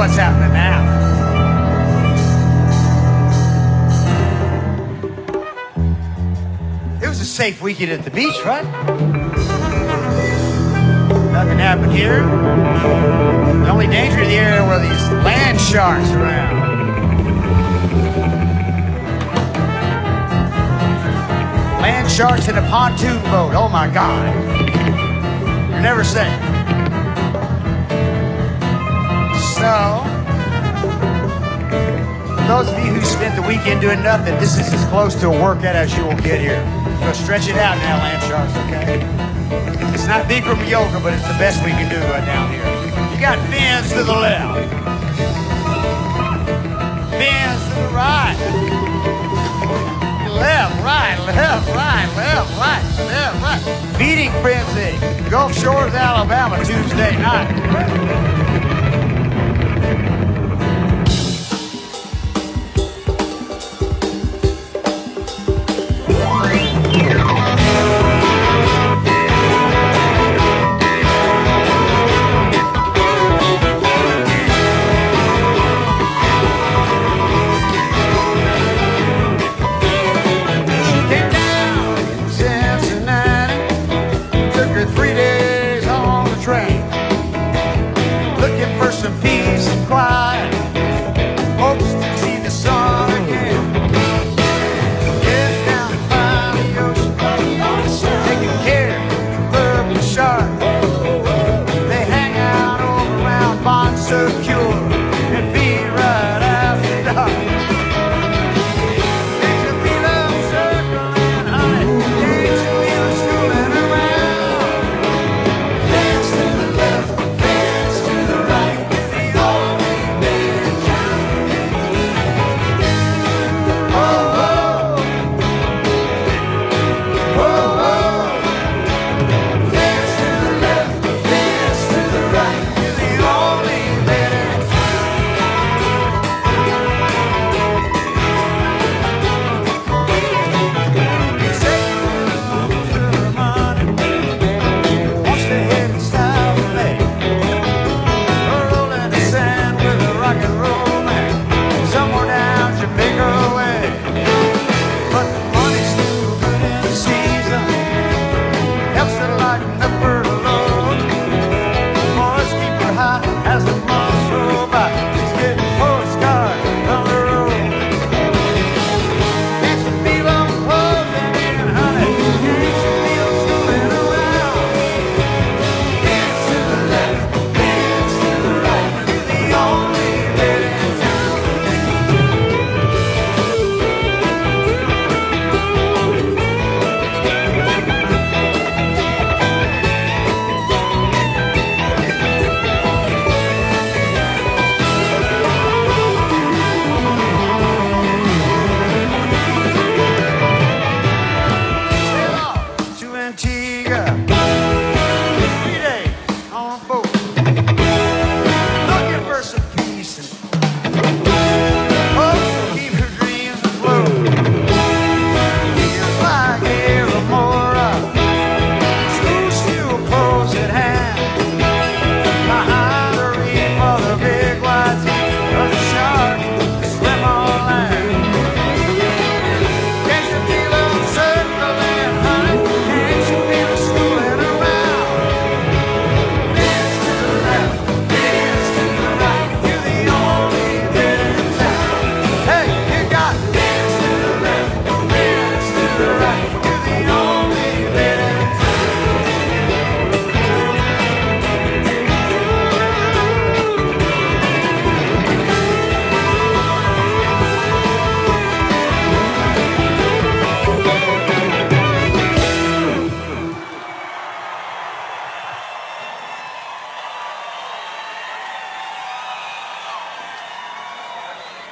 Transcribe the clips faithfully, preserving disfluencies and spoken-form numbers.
what's happening now. It was a safe weekend at the beach, right? Nothing happened here. The only danger in the area were these land sharks around. Land sharks in a pontoon boat. Oh my God. You're never safe. So, for those of you who spent the weekend doing nothing, this is as close to a workout as you will get here. Go stretch it out now, land sharks, okay? It's not Bikram yoga, but it's the best we can do right down here. You got fins to the left. Fins to the right. Left, right, left, right, left, right, left, right. Feeding frenzy. Gulf Shores, Alabama, Tuesday night.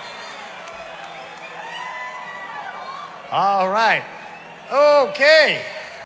All right. Okay.